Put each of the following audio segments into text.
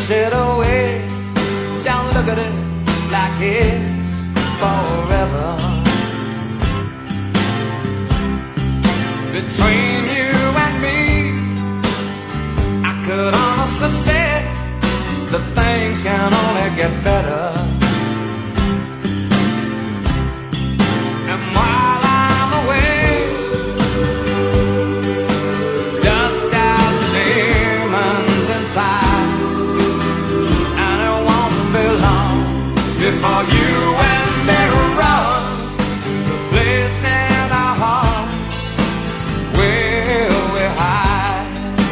push it away. Don't look at it like it's forever. Between you and me, I could honestly say that things can only get better. And while I'm away, dust out the demons inside, and it won't be long before you and me run the place in our hearts where we hide.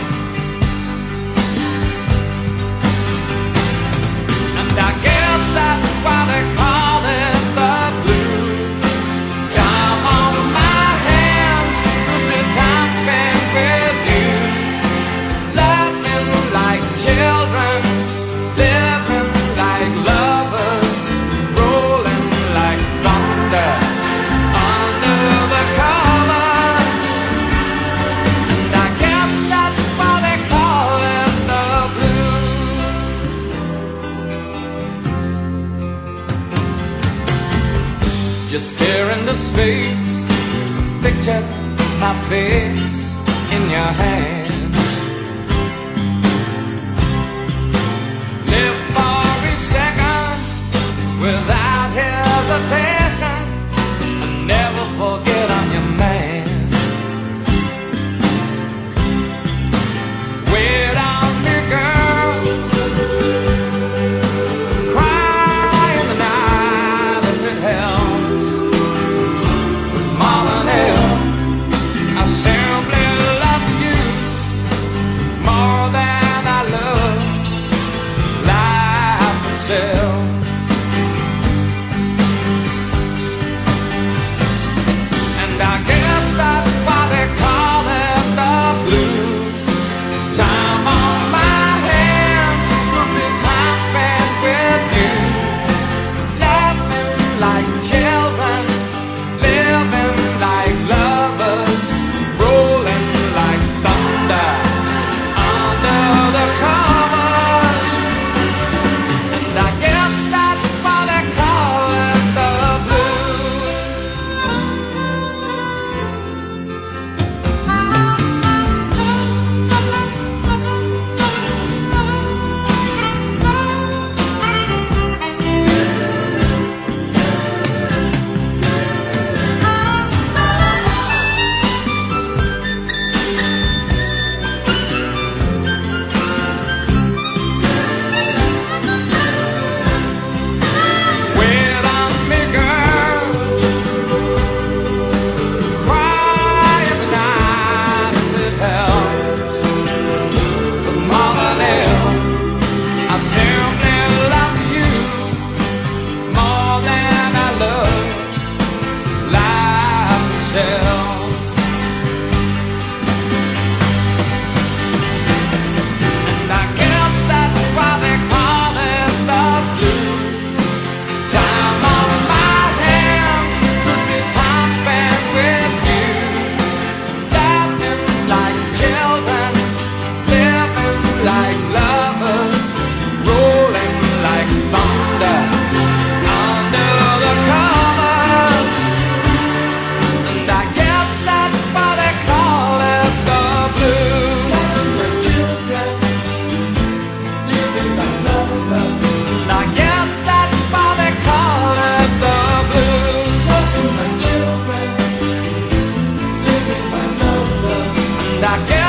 And I guess that's why they call it the blues. Time on my hands, good time spent with you, laughing like children, living like lovers, rolling like thunder under the covers. And I guess that's why they call it the blues. Just stare into space, picture my face in your hands. Live for each second without hesitation, and never forget I'm your man. Wait on me, girl, cry in the night if it helps. But more than ever, I simply love you more than I love life itself. And I guess that's why they call it the blues. Time on my hands, good time spent with you, laughing like children, living like lovers, rolling like thunder under the covers. And I guess that's why they call it the blues. Wait on me, girl, cry in the night if it helps. But more than ever, I simply love you more than I love life itself. And I guess that's why they call it the blues. Time on my hands, good time spent with you, laughing like children, living like lovers, rolling like thunder under the covers. And I guess that's why they call it the blues. The children living like lovers. And I guess that's why they call it the blues. The children living like lovers. And I guess